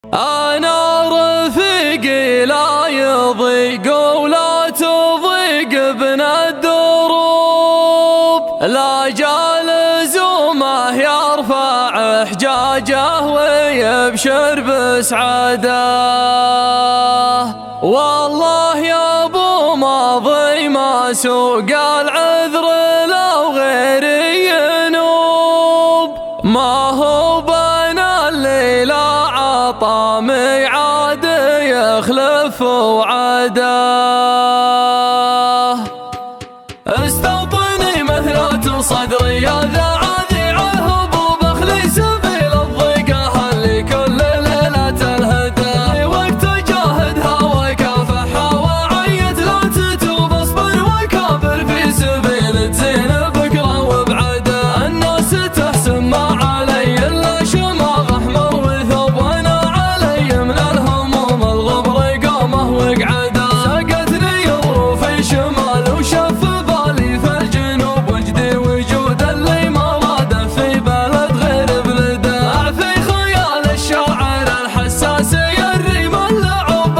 أنا رفيقي لا يضيق ولا تضيق بنا الدروب، لا جالزومه يرفع حجاجه ويبشر بسعاده. والله يا ابو ماضي ما سوق العذر لو غيري ينوب، ما هو بين الليل عطى ميعاد يخلف وعده. استوطني مثلة صدري يا ذا عذيعه بخلي سبيل الضيقه اللي كل ليلة الهدى، وقت جاهدها وكافحها وعيت لا تتوب، اصبر وكابر في سبيل تزين بكره وبعده. الناس تحسن ما علي الا شماغ احمر وثوب، وانا علي من الهموم الغبر قامه وقعده. سقتني ظروفي شمال وشف بالي في الجنوب، وجدي وجود اللي ما راده في بلد غير بلده. اعفي خيال الشاعر الحساس الريم اللعوب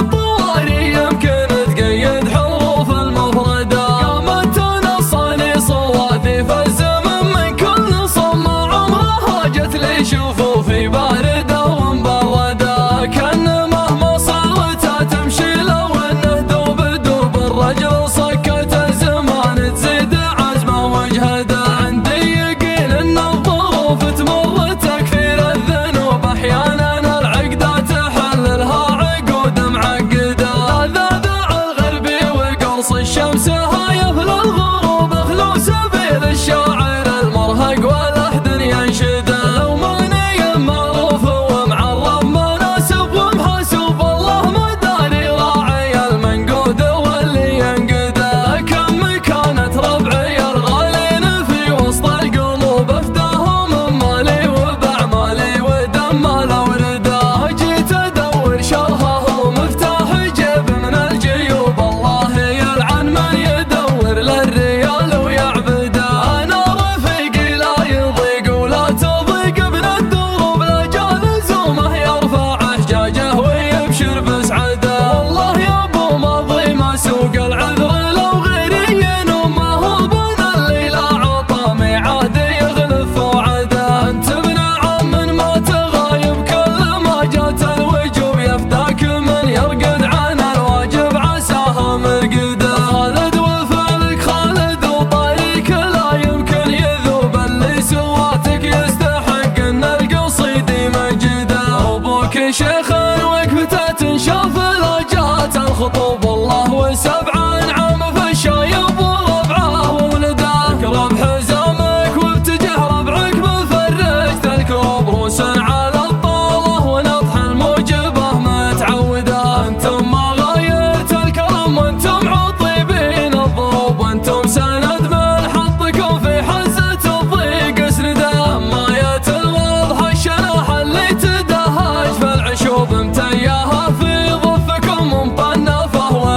الطواري يمكن تقيد حروف المفرده. قامت تنصني صواتي في الزمن من كل صم، عمرها جت لي شفوفي بارده ومبرده. كان مهما صارت تمشي لو انه دوب دوب، الرجل صكت الزمان تزيد عزمه وجهده. عندي يقين ان الظروف تمر تكفير الذنوب، احيانا العقده تحللها عقود معقده. ذابع الغربي وقرص الشمس هايف للغروب، اخلو سبيل الشاعر المرهق والأحد ينشده. لو ماني معروف ومعرب مناسب ومحسوب، الله ما داري راعي المنقود واللي ينقده. كم كانت ربعي الغالين في وسط القلوب، افداهم من مالي وبأعمالي ودم الأورده. جيت ادور شرها ومفتاح جيب من الجيوب، الله يلعن من يدور للريال ويعبده. انا رفيقي لا يضيق ولا تضيق ابن الدروب، لا جالزومه يرفع حجاجه ويبشر بسعده. والله يا ابو ماضي ما سوق العذر لو غيري ينوم، ما هو بين الليل عطى ميعاد يخلف وعده. انت ابن عم ما تغايب كل ما جات الوجوب، يفداك من يرقد عن الواجب عساها مرقده. خالد وفعلك خالد وطريق لا يمكن يذوب، اللي سواتك يستحق ان القصيد مجده. ابوك شيخ وقفته تنشاف لا جات الخطوب، والله وسبع انعام في الشايب وربعه وولده. اكرم حزامك وابتجه ربعك بفرجت الكروب، روس على الطاوله ونطح الموجبه متعوده. انتم ما غايت الكرم وانتم عطيبين الضروب، وانتم سند من حطكم في حزه الضيق اسنده. اما يا الواضح الشناح اللي تدهش في العشوب، متياها في ظفكم مطنفه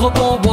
مطوب